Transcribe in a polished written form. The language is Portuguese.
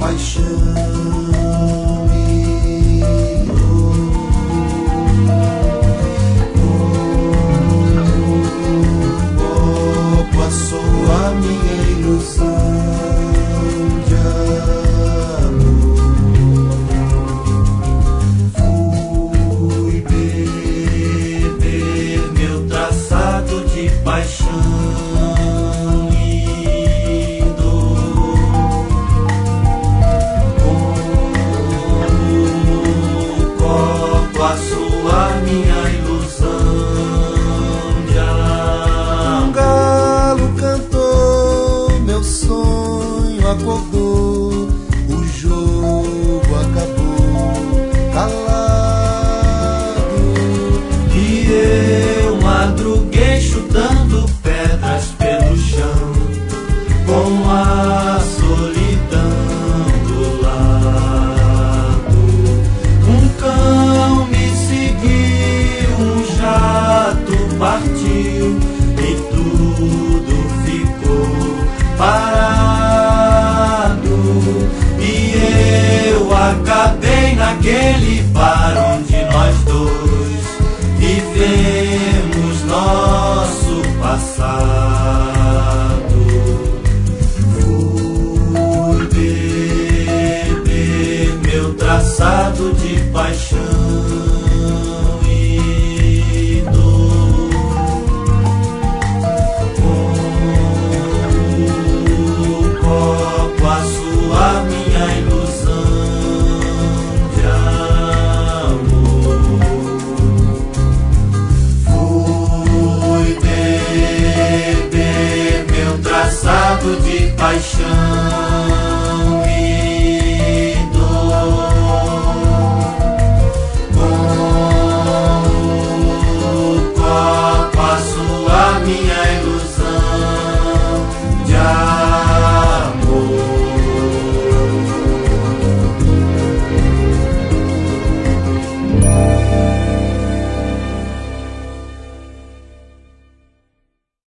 Acordou, o jogo acabou, calado. E eu madruguei chutando pedras pelo chão, com a solidão do lado. Um cão me seguiu, um jato partiu e tudo ficou parado. Acabei naquele bar onde nós dois vivemos nosso passado. Fui beber meu traçado de paixão e dor, com o copo a sua minha ilusão. De paixão